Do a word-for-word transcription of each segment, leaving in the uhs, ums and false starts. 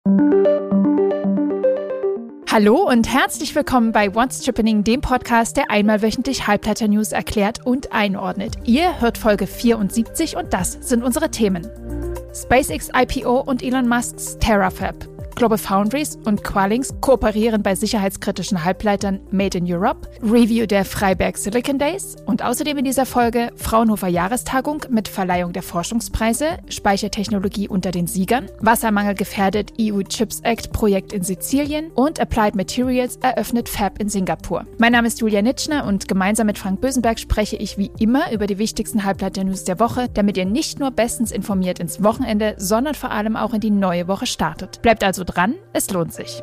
Hallo und herzlich willkommen bei What's Trippening, dem Podcast, der einmal wöchentlich Halbleiter-News erklärt und einordnet. Ihr hört Folge vierundsiebzig und das sind unsere Themen. SpaceX I P O und Elon Musks Terafab. GlobalFoundries und Xilinx kooperieren bei sicherheitskritischen Halbleitern Made in Europe, Review der Freiberg Silicon Days und außerdem in dieser Folge Fraunhofer Jahrestagung mit Verleihung der Forschungspreise, Speichertechnologie unter den Siegern, Wassermangel gefährdet E U Chips Act Projekt in Sizilien und Applied Materials eröffnet Fab in Singapur. Mein Name ist Julia Nitschner und gemeinsam mit Frank Bösenberg spreche ich wie immer über die wichtigsten Halbleiter-News der Woche, damit ihr nicht nur bestens informiert ins Wochenende, sondern vor allem auch in die neue Woche startet. Bleibt also dran, es lohnt sich.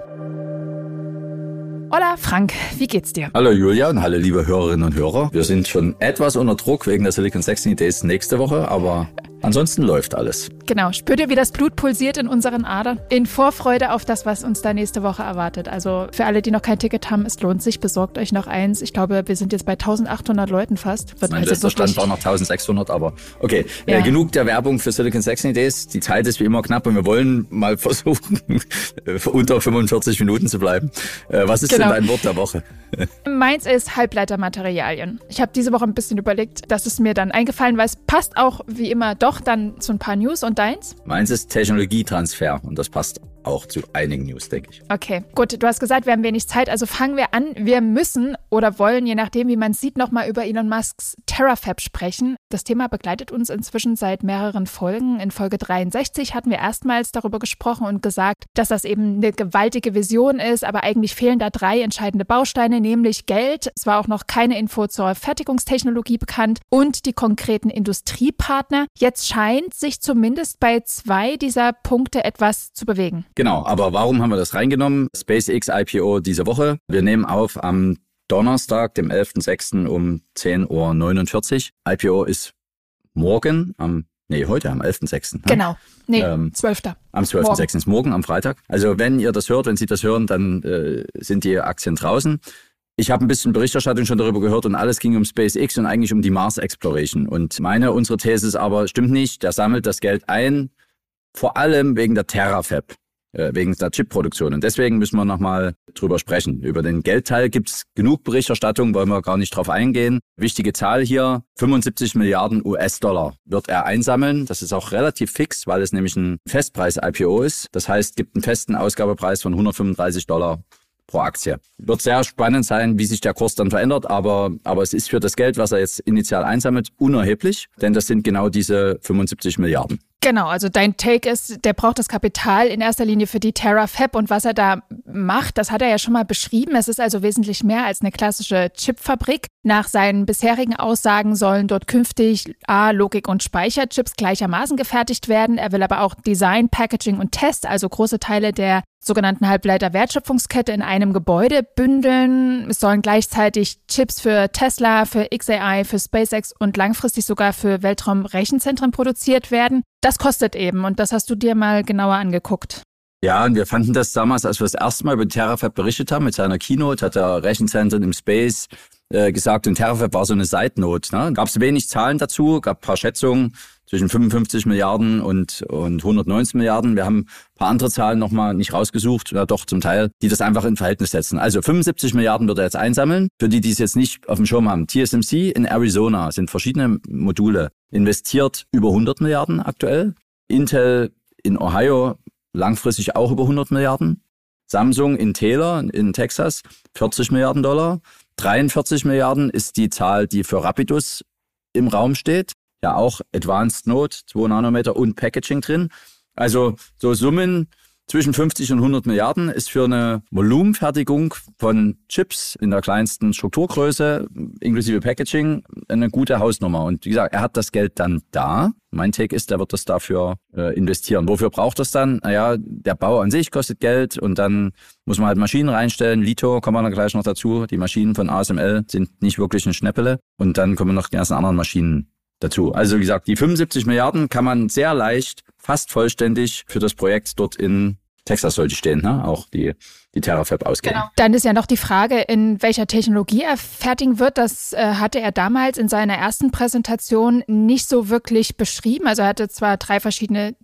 Hola Frank, wie geht's dir? Hallo Julia und hallo liebe Hörerinnen und Hörer. Wir sind schon etwas unter Druck wegen der Silicon Saxony Days nächste Woche, aber ansonsten läuft alles. Genau, spürt ihr, wie das Blut pulsiert in unseren Adern? In Vorfreude auf das, was uns da nächste Woche erwartet. Also für alle, die noch kein Ticket haben, es lohnt sich, besorgt euch noch eins. Ich glaube, wir sind jetzt bei eintausendachthundert Leuten fast. Wird mein letzter Stand war noch eintausendsechshundert, aber okay. Ja. Äh, genug der Werbung für Silicon Saxony Days. Die Zeit ist wie immer knapp und wir wollen mal versuchen, unter fünfundvierzig Minuten zu bleiben. Äh, was ist genau. denn dein Wort der Woche? Meins ist Halbleitermaterialien. Ich habe diese Woche ein bisschen überlegt, das ist mir dann eingefallen, weil es passt auch wie immer doch dann zu ein paar News. Und deins? Meins ist Technologietransfer und das passt auch zu einigen News, denke ich. Okay, gut. Du hast gesagt, wir haben wenig Zeit, also fangen wir an. Wir müssen oder wollen, je nachdem, wie man es sieht, nochmal über Elon Musks Terafab sprechen. Das Thema begleitet uns inzwischen seit mehreren Folgen. In Folge dreiundsechzig hatten wir erstmals darüber gesprochen und gesagt, dass das eben eine gewaltige Vision ist, aber eigentlich fehlen da drei entscheidende Bausteine, nämlich Geld. Es war auch noch keine Info zur Fertigungstechnologie bekannt und die konkreten Industriepartner. Jetzt scheint sich zumindest bei zwei dieser Punkte etwas zu bewegen. Genau, aber warum haben wir das reingenommen? SpaceX I P O diese Woche. Wir nehmen auf am Donnerstag, dem elften sechsten um zehn Uhr neunundvierzig. I P O ist morgen, am, nee, heute am elften sechsten Genau, nee, ähm, zwölften Am zwölften sechsten ist morgen, am Freitag. Also wenn ihr das hört, wenn Sie das hören, dann äh, sind die Aktien draußen. Ich habe ein bisschen Berichterstattung schon darüber gehört und alles ging um SpaceX und eigentlich um die Mars Exploration. Und meine, unsere These ist aber, stimmt nicht, der sammelt das Geld ein, vor allem wegen der Terafab. Wegen der Chipproduktion. Und deswegen müssen wir nochmal drüber sprechen. Über den Geldteil gibt es genug Berichterstattung, wollen wir gar nicht drauf eingehen. Wichtige Zahl hier, fünfundsiebzig Milliarden U S-Dollar wird er einsammeln. Das ist auch relativ fix, weil es nämlich ein Festpreis-I P O ist. Das heißt, gibt einen festen Ausgabepreis von hundertfünfunddreißig Dollar pro Aktie. Wird sehr spannend sein, wie sich der Kurs dann verändert, aber, aber es ist für das Geld, was er jetzt initial einsammelt, unerheblich, denn das sind genau diese fünfundsiebzig Milliarden. Genau, also dein Take ist, der braucht das Kapital in erster Linie für die Terafab und was er da macht, das hat er ja schon mal beschrieben. Es ist also wesentlich mehr als eine klassische Chipfabrik. Nach seinen bisherigen Aussagen sollen dort künftig A, Logik- und Speicherchips gleichermaßen gefertigt werden. Er will aber auch Design, Packaging und Test, also große Teile der sogenannten Halbleiter-Wertschöpfungskette in einem Gebäude bündeln. Es sollen gleichzeitig Chips für Tesla, für X A I, für SpaceX und langfristig sogar für Weltraumrechenzentren produziert werden. Das kostet eben und das hast du dir mal genauer angeguckt. Ja, und wir fanden das damals, als wir das erste Mal über Terafab berichtet haben, mit seiner Keynote, hat er Rechenzentren im Space äh, gesagt und Terafab war so eine Side Note. Ne? Gab es wenig Zahlen dazu, gab ein paar Schätzungen zwischen fünfundfünfzig Milliarden und, und hundertneunzehn Milliarden. Wir haben ein paar andere Zahlen nochmal nicht rausgesucht, oder doch zum Teil, die das einfach in Verhältnis setzen. Also fünfundsiebzig Milliarden wird er jetzt einsammeln. Für die, die es jetzt nicht auf dem Schirm haben, T S M C in Arizona sind verschiedene Module, investiert über hundert Milliarden aktuell. Intel in Ohio langfristig auch über hundert Milliarden. Samsung in Taylor in Texas vierzig Milliarden Dollar. dreiundvierzig Milliarden ist die Zahl, die für Rapidus im Raum steht. Ja, auch Advanced Node, zwei Nanometer und Packaging drin. Also so Summen zwischen fünfzig und hundert Milliarden ist für eine Volumenfertigung von Chips in der kleinsten Strukturgröße inklusive Packaging eine gute Hausnummer. Und wie gesagt, er hat das Geld dann da. Mein Take ist, er wird das dafür äh, investieren. Wofür braucht das dann? Naja, der Bau an sich kostet Geld und dann muss man halt Maschinen reinstellen. Lito kommen wir dann gleich noch dazu. Die Maschinen von A S M L sind nicht wirklich ein Schnäppele. Und dann kommen noch die ganzen anderen Maschinen dazu. Also wie gesagt, die fünfundsiebzig Milliarden kann man sehr leicht, fast vollständig für das Projekt dort in Texas sollte stehen, ne? Auch die, die Terafab ausgeben. Genau. Dann ist ja noch die Frage, in welcher Technologie er fertigen wird. Das äh, hatte er damals in seiner ersten Präsentation nicht so wirklich beschrieben. Also er hatte zwar drei verschiedene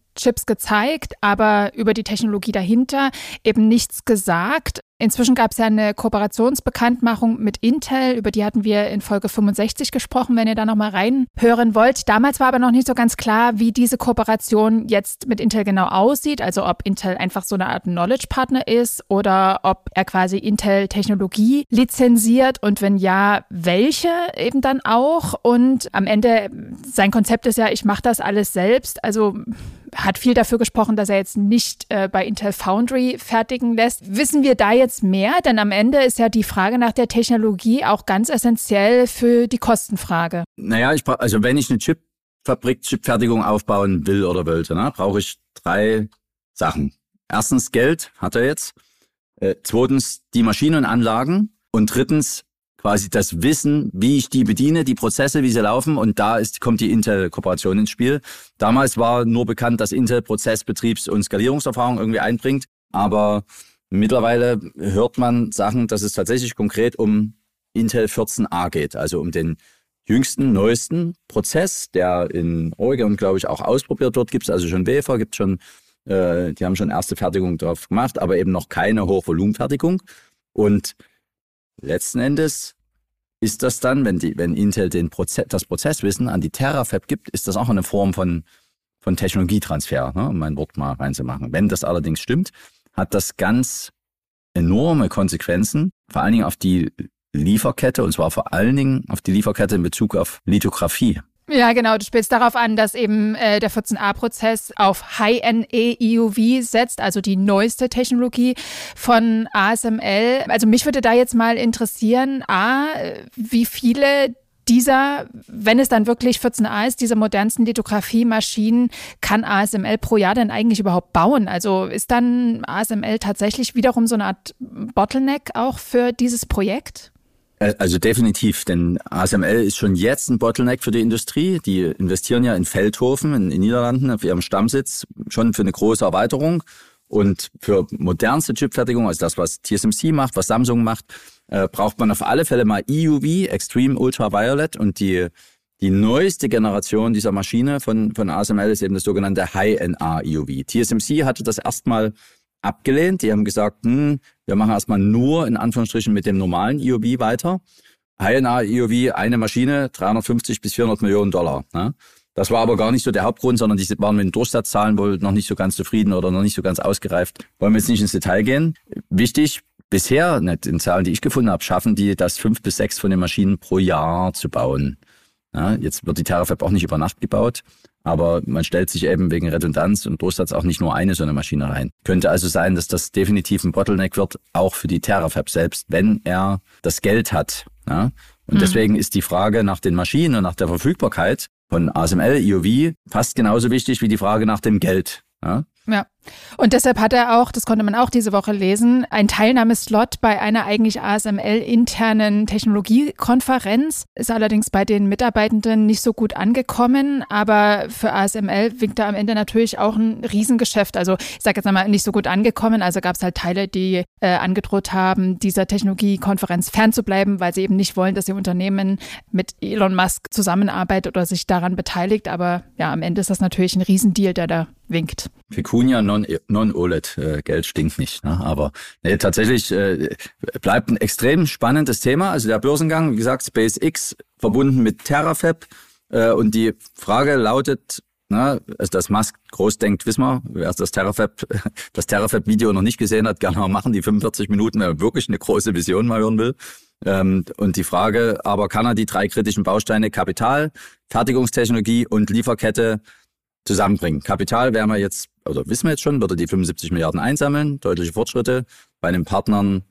Chips gezeigt, aber über die Technologie dahinter eben nichts gesagt. Inzwischen gab es ja eine Kooperationsbekanntmachung mit Intel, über die hatten wir in Folge fünfundsechzig gesprochen, wenn ihr da nochmal reinhören wollt. Damals war aber noch nicht so ganz klar, wie diese Kooperation jetzt mit Intel genau aussieht, also ob Intel einfach so eine Art Knowledge-Partner ist oder ob er quasi Intel-Technologie lizenziert und wenn ja, welche eben dann auch. Und am Ende, sein Konzept ist ja, ich mache das alles selbst, also hat viel dafür gesprochen, dass er jetzt nicht äh, bei Intel Foundry fertigen lässt. Wissen wir da jetzt mehr? Denn am Ende ist ja die Frage nach der Technologie auch ganz essentiell für die Kostenfrage. Naja, ich, also wenn ich eine Chipfabrik, Chipfertigung aufbauen will oder wollte, ne, brauche ich drei Sachen. Erstens Geld, hat er jetzt. Äh, zweitens die Maschinen und Anlagen. Und drittens quasi das Wissen, wie ich die bediene, die Prozesse, wie sie laufen. Und da ist, kommt die Intel-Kooperation ins Spiel. Damals war nur bekannt, dass Intel Prozess-, Betriebs- und Skalierungserfahrung irgendwie einbringt. Aber mittlerweile hört man Sachen, dass es tatsächlich konkret um Intel vierzehn a geht. Also um den jüngsten, neuesten Prozess, der in Oregon, glaube ich, auch ausprobiert wird. Gibt es also schon Wafer, gibt schon, äh, die haben schon erste Fertigung drauf gemacht, aber eben noch keine Hochvolumenfertigung. Und letzten Endes ist das dann, wenn, die, wenn Intel den Proze- das Prozesswissen an die Terafab gibt, ist das auch eine Form von, von Technologietransfer, ne, um mein Wort mal reinzumachen. Wenn das allerdings stimmt, hat das ganz enorme Konsequenzen, vor allen Dingen auf die Lieferkette, und zwar vor allen Dingen auf die Lieferkette in Bezug auf Lithografie. Ja, genau. Du spielst darauf an, dass eben äh, der vierzehn a-Prozess auf High-N E E U V setzt, also die neueste Technologie von A S M L. Also mich würde da jetzt mal interessieren, A, wie viele dieser, wenn es dann wirklich vierzehn a ist, diese modernsten Lithografie-Maschinen, kann A S M L pro Jahr denn eigentlich überhaupt bauen? Also ist dann A S M L tatsächlich wiederum so eine Art Bottleneck auch für dieses Projekt? Also definitiv, denn A S M L ist schon jetzt ein Bottleneck für die Industrie. Die investieren ja in Feldhofen in den Niederlanden auf ihrem Stammsitz schon für eine große Erweiterung. Und für modernste Chipfertigung, also das, was T S M C macht, was Samsung macht, äh, braucht man auf alle Fälle mal E U V, Extreme Ultraviolet. Und die, die neueste Generation dieser Maschine von, von A S M L ist eben das sogenannte High-N A E U V. T S M C hatte das erstmal abgelehnt. Die haben gesagt, hm, wir machen erstmal nur in Anführungsstrichen mit dem normalen E U V weiter. High-N A E U V, eine Maschine, dreihundertfünfzig bis vierhundert Millionen Dollar. Ne? Das war aber gar nicht so der Hauptgrund, sondern die waren mit den Durchsatzzahlen wohl noch nicht so ganz zufrieden oder noch nicht so ganz ausgereift. Wollen wir jetzt nicht ins Detail gehen. Wichtig, bisher, nicht in Zahlen, die ich gefunden habe, schaffen die das fünf bis sechs von den Maschinen pro Jahr zu bauen. Ja, jetzt wird die Terafab auch nicht über Nacht gebaut, aber man stellt sich eben wegen Redundanz und Durchsatz auch nicht nur eine so eine Maschine rein. Könnte also sein, dass das definitiv ein Bottleneck wird, auch für die Terafab selbst, wenn er das Geld hat. Ja? Und mhm. deswegen ist die Frage nach den Maschinen und nach der Verfügbarkeit von A S M L, E U V fast genauso wichtig wie die Frage nach dem Geld. Ja? Ja. Und deshalb hat er auch, das konnte man auch diese Woche lesen, einen Teilnahmeslot bei einer eigentlich A S M L-internen Technologiekonferenz. Ist allerdings bei den Mitarbeitenden nicht so gut angekommen, aber für A S M L winkt da am Ende natürlich auch ein Riesengeschäft. Also ich sage jetzt einmal nicht so gut angekommen, also gab es halt Teile, die äh, angedroht haben, dieser Technologiekonferenz fernzubleiben, weil sie eben nicht wollen, dass ihr Unternehmen mit Elon Musk zusammenarbeitet oder sich daran beteiligt. Aber ja, am Ende ist das natürlich ein Riesendeal, der da winkt. Vicuña non, non-O L E D, äh, Geld stinkt nicht. Ne? Aber nee, tatsächlich äh, bleibt ein extrem spannendes Thema. Also der Börsengang, wie gesagt, SpaceX verbunden mit Terafab. Äh, und die Frage lautet, na, also dass Musk groß denkt, wissen wir, wer das Terafab, das Terafab-Video noch nicht gesehen hat, gerne mal machen, die fünfundvierzig Minuten, wenn er wirklich eine große Vision mal hören will. Ähm, und die Frage, aber kann er die drei kritischen Bausteine Kapital, Fertigungstechnologie und Lieferkette zusammenbringen? Kapital werden wir jetzt, oder wissen wir jetzt schon, wird er die fünfundsiebzig Milliarden einsammeln, deutliche Fortschritte. Bei den Partnern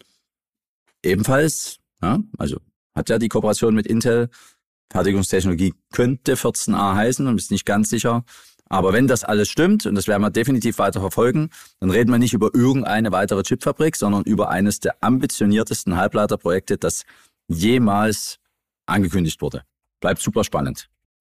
ebenfalls, ja, also hat ja die Kooperation mit Intel. Fertigungstechnologie könnte vierzehn a heißen und ist nicht ganz sicher. Aber wenn das alles stimmt, und das werden wir definitiv weiter verfolgen, dann reden wir nicht über irgendeine weitere Chipfabrik, sondern über eines der ambitioniertesten Halbleiterprojekte, das jemals angekündigt wurde. Bleibt super spannend.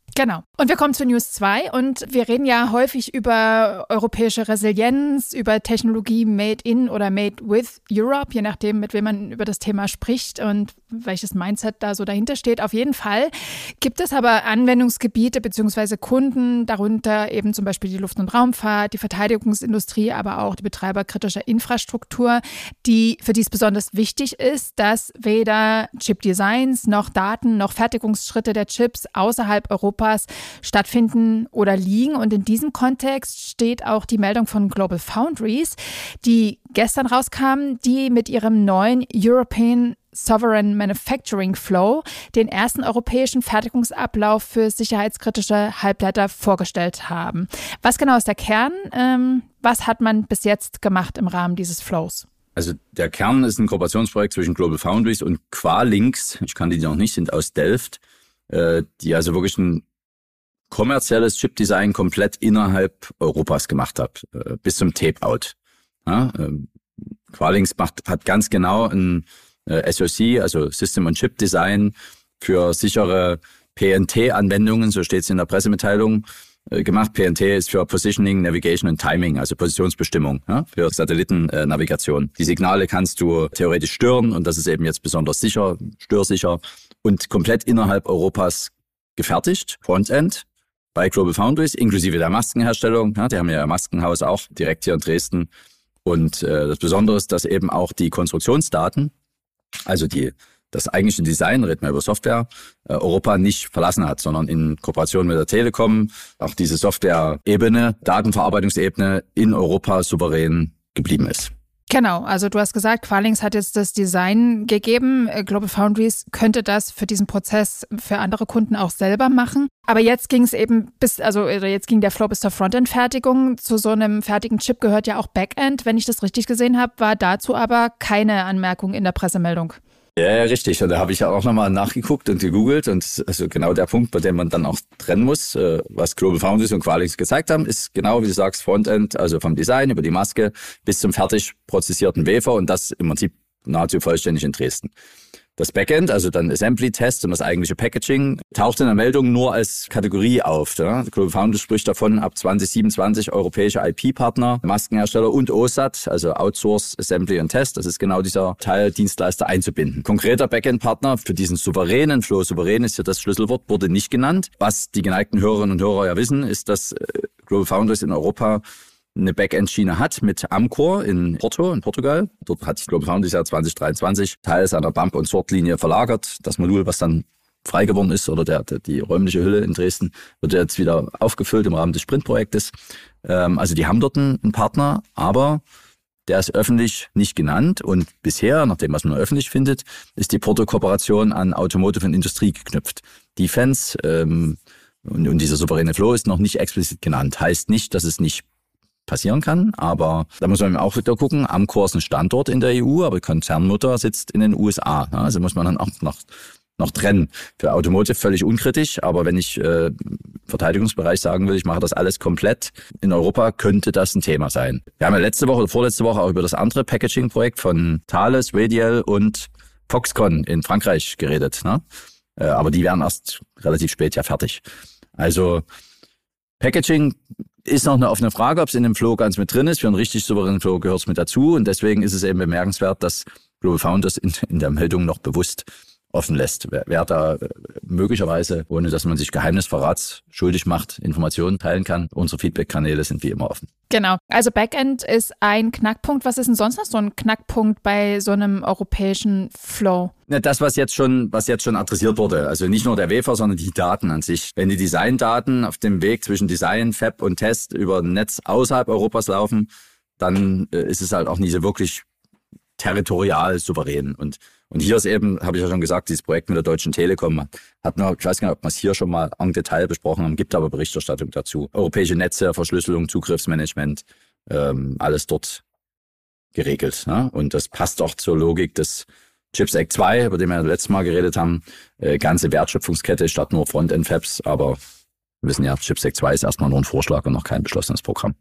Genau. Und wir kommen zu News zwei und wir reden ja häufig über europäische Resilienz, über Technologie made in oder made with Europe, je nachdem, mit wem man über das Thema spricht und welches Mindset da so dahinter steht. Auf jeden Fall gibt es aber Anwendungsgebiete bzw. Kunden, darunter eben zum Beispiel die Luft- und Raumfahrt, die Verteidigungsindustrie, aber auch die Betreiber kritischer Infrastruktur, die, für die es besonders wichtig ist, dass weder Chipdesigns noch Daten noch Fertigungsschritte der Chips außerhalb Europas stattfinden oder liegen. Und in diesem Kontext steht auch die Meldung von Global Foundries, die gestern rauskam, die mit ihrem neuen European Sovereign Manufacturing Flow den ersten europäischen Fertigungsablauf für sicherheitskritische Halbleiter vorgestellt haben. Was genau ist der Kern? Ähm, was hat man bis jetzt gemacht im Rahmen dieses Flows? Also der Kern ist ein Kooperationsprojekt zwischen Global Foundries und Qualinx. Ich kannte die noch nicht, sind aus Delft, äh, die also wirklich ein kommerzielles Chipdesign komplett innerhalb Europas gemacht hat, äh, bis zum Tape-Out. Ja, äh, Qualinx macht, hat ganz genau ein äh, S O C, also System- und Chip-Design für sichere P N T-Anwendungen, so steht es in der Pressemitteilung, äh, gemacht. P N T ist für Positioning, Navigation und Timing, also Positionsbestimmung, ja, für Satellitennavigation. Die Signale kannst du theoretisch stören und das ist eben jetzt besonders sicher, störsicher und komplett innerhalb Europas gefertigt, Frontend, bei Global Foundries, inklusive der Maskenherstellung. Ja, die haben ja ein Maskenhaus auch direkt hier in Dresden. Und äh, das Besondere ist, dass eben auch die Konstruktionsdaten, also die das eigentliche Design, reden wir über Software, äh, Europa nicht verlassen hat, sondern in Kooperation mit der Telekom auch diese Software-Ebene, Datenverarbeitungsebene in Europa souverän geblieben ist. Genau, also du hast gesagt, Qualinx hat jetzt das Design gegeben. Global Foundries könnte das für diesen Prozess für andere Kunden auch selber machen. Aber jetzt ging es eben bis, also jetzt ging der Flow bis zur Frontend-Fertigung. Zu so einem fertigen Chip gehört ja auch Backend. Wenn ich das richtig gesehen habe, war dazu aber keine Anmerkung in der Pressemeldung. Ja, ja, richtig. Und da habe ich ja auch nochmal nachgeguckt und gegoogelt. Und also genau der Punkt, bei dem man dann auch trennen muss, was Global Foundries und Qualinx gezeigt haben, ist genau, wie du sagst, Frontend, also vom Design über die Maske bis zum fertig prozessierten Wafer und das im Prinzip nahezu vollständig in Dresden. Das Backend, also dann Assembly-Test und das eigentliche Packaging, taucht in der Meldung nur als Kategorie auf. Ja? Global Foundries spricht davon, ab zwanzig siebenundzwanzig europäische I P-Partner, Maskenhersteller und O S A T, also Outsource Assembly und Test, das ist genau dieser Teil, Dienstleister einzubinden. Konkreter Backend-Partner für diesen souveränen Flow, souverän ist ja das Schlüsselwort, wurde nicht genannt. Was die geneigten Hörerinnen und Hörer ja wissen, ist, dass Global Foundries in Europa eine Backend-Schiene hat mit Amcor in Porto, in Portugal. Dort hat, ich glaube, Foundries ja zwanzig dreiundzwanzig Teil seiner Bump- und Sortlinie verlagert. Das Modul, was dann frei geworden ist, oder der, der, die räumliche Hülle in Dresden, wird jetzt wieder aufgefüllt im Rahmen des Sprintprojektes. Ähm, also die haben dort einen, einen Partner, aber der ist öffentlich nicht genannt. Und bisher, nach dem, was man öffentlich findet, ist die Porto-Kooperation an Automotive und Industrie geknüpft. Defense ähm, und, und dieser souveräne Flow ist noch nicht explizit genannt. Heißt nicht, dass es nicht passieren kann, aber da muss man auch wieder gucken, Amcor ist ein Standort in der E U, aber die Konzernmutter sitzt in den U S A. Also muss man dann auch noch, noch trennen. Für Automotive völlig unkritisch, aber wenn ich äh, Verteidigungsbereich sagen will, ich mache das alles komplett in Europa, könnte das ein Thema sein. Wir haben ja letzte Woche oder vorletzte Woche auch über das andere Packaging-Projekt von Thales, Radial und Foxconn in Frankreich geredet. Ne? Äh, aber die werden erst relativ spät ja fertig. Also Packaging ist noch eine offene Frage, ob es in dem Flow ganz mit drin ist. Für einen richtig souveränen Flow gehört es mit dazu. Und deswegen ist es eben bemerkenswert, dass Global Foundries in, in der Meldung noch bewusst offen lässt. Wer, wer da möglicherweise, ohne dass man sich Geheimnisverrats schuldig macht, Informationen teilen kann, unsere Feedback-Kanäle sind wie immer offen. Genau. Also Backend ist ein Knackpunkt. Was ist denn sonst noch so ein Knackpunkt bei so einem europäischen Flow? Das, was jetzt schon, was jetzt schon adressiert wurde. Also nicht nur der Wafer, sondern die Daten an sich. Wenn die Designdaten auf dem Weg zwischen Design, Fab und Test über ein Netz außerhalb Europas laufen, dann ist es halt auch nie so wirklich territorial souverän. Und, und hier ist eben, habe ich ja schon gesagt, dieses Projekt mit der Deutschen Telekom hat man, ich weiß gar nicht, ob wir es hier schon mal en Detail besprochen haben, gibt aber Berichterstattung dazu. Europäische Netze, Verschlüsselung, Zugriffsmanagement, ähm, alles dort geregelt. Ne? Und das passt auch zur Logik des Chips Act zwei, über den wir letztes Mal geredet haben. Äh, ganze Wertschöpfungskette statt nur Frontend-Fabs, aber wir wissen ja, Chips Act zwei ist erstmal nur ein Vorschlag und noch kein beschlossenes Programm.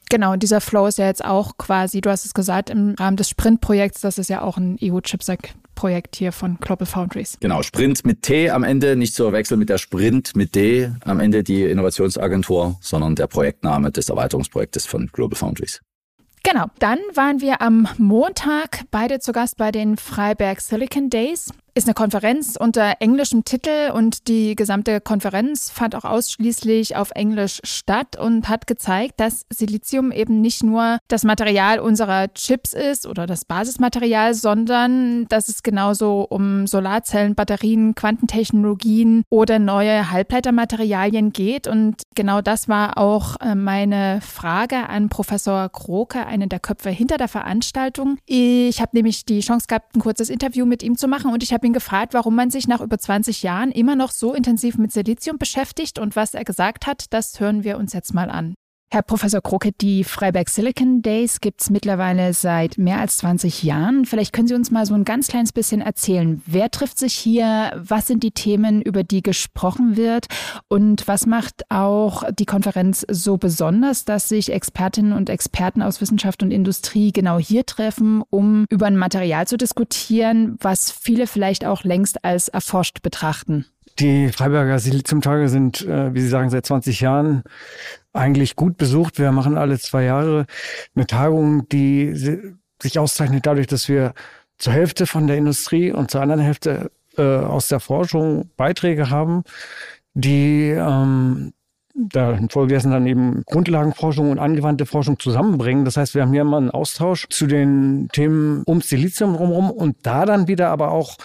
Genau, und dieser Flow ist ja jetzt auch quasi, du hast es gesagt, im Rahmen des Sprint-Projekts, das ist ja auch ein E U-Chipsack-Projekt hier von GlobalFoundries. Genau, Sprint mit T am Ende, nicht zu verwechseln mit der Sprint mit D, am Ende die Innovationsagentur, sondern der Projektname des Erweiterungsprojektes von GlobalFoundries. Genau, dann waren wir am Montag beide zu Gast bei den Freiberg Silicon Days. Ist eine Konferenz unter englischem Titel und die gesamte Konferenz fand auch ausschließlich auf Englisch statt und hat gezeigt, dass Silizium eben nicht nur das Material unserer Chips ist oder das Basismaterial, sondern dass es genauso um Solarzellen, Batterien, Quantentechnologien oder neue Halbleitermaterialien geht. Und genau das war auch meine Frage an Professor Kroke, einen der Köpfe hinter der Veranstaltung. Ich habe nämlich die Chance gehabt, ein kurzes Interview mit ihm zu machen und ich habe ihn gefragt, warum man sich nach über zwanzig Jahren immer noch so intensiv mit Silizium beschäftigt und was er gesagt hat, das hören wir uns jetzt mal an. Herr Professor Kroke, die Freiberg Silicon Days gibt es mittlerweile seit mehr als zwanzig Jahren. Vielleicht können Sie uns mal so ein ganz kleines bisschen erzählen. Wer trifft sich hier? Was sind die Themen, über die gesprochen wird? Und was macht auch die Konferenz so besonders, dass sich Expertinnen und Experten aus Wissenschaft und Industrie genau hier treffen, um über ein Material zu diskutieren, was viele vielleicht auch längst als erforscht betrachten? Die Freiberger Siliziumtage sind, äh, wie Sie sagen, seit zwanzig Jahren eigentlich gut besucht. Wir machen alle zwei Jahre eine Tagung, die sich auszeichnet dadurch, dass wir zur Hälfte von der Industrie und zur anderen Hälfte äh, aus der Forschung Beiträge haben, die ähm, da infolgedessen dann eben Grundlagenforschung und angewandte Forschung zusammenbringen. Das heißt, wir haben hier mal einen Austausch zu den Themen um Silizium drumherum und da dann wieder aber auch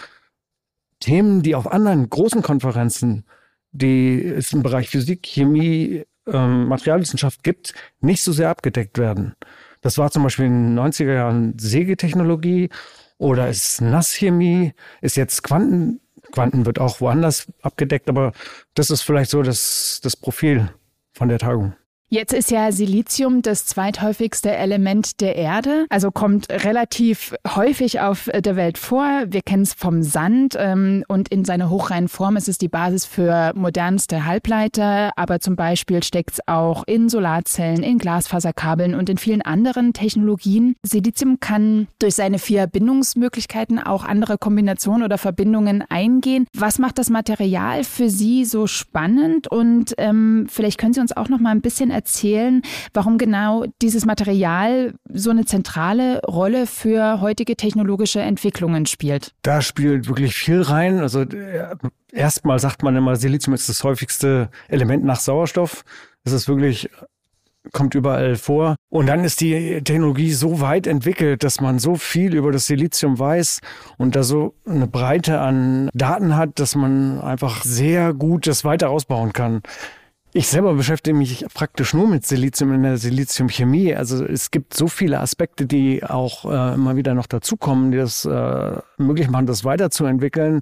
Themen, die auf anderen großen Konferenzen, die es im Bereich Physik, Chemie, ähm, Materialwissenschaft gibt, nicht so sehr abgedeckt werden. Das war zum Beispiel in den neunziger Jahren Sägetechnologie oder ist Nasschemie, ist jetzt Quanten. Quanten wird auch woanders abgedeckt, aber das ist vielleicht so das, das Profil von der Tagung. Jetzt ist ja Silizium das zweithäufigste Element der Erde, also kommt relativ häufig auf der Welt vor. Wir kennen es vom Sand ähm, und in seiner hochreinen Form ist es die Basis für modernste Halbleiter, aber zum Beispiel steckt es auch in Solarzellen, in Glasfaserkabeln und in vielen anderen Technologien. Silizium kann durch seine vier Bindungsmöglichkeiten auch andere Kombinationen oder Verbindungen eingehen. Was macht das Material für Sie so spannend? Und ähm, vielleicht können Sie uns auch noch mal ein bisschen erzählen, erzählen, warum genau dieses Material so eine zentrale Rolle für heutige technologische Entwicklungen spielt. Da spielt wirklich viel rein. Also äh, erstmal sagt man immer, Silizium ist das häufigste Element nach Sauerstoff. Das ist wirklich, kommt überall vor. Und dann ist die Technologie so weit entwickelt, dass man so viel über das Silizium weiß und da so eine Breite an Daten hat, dass man einfach sehr gut das weiter ausbauen kann. Ich selber beschäftige mich praktisch nur mit Silizium in der Siliziumchemie. Also es gibt so viele Aspekte, die auch äh, immer wieder noch dazukommen, die das äh, möglich machen, das weiterzuentwickeln.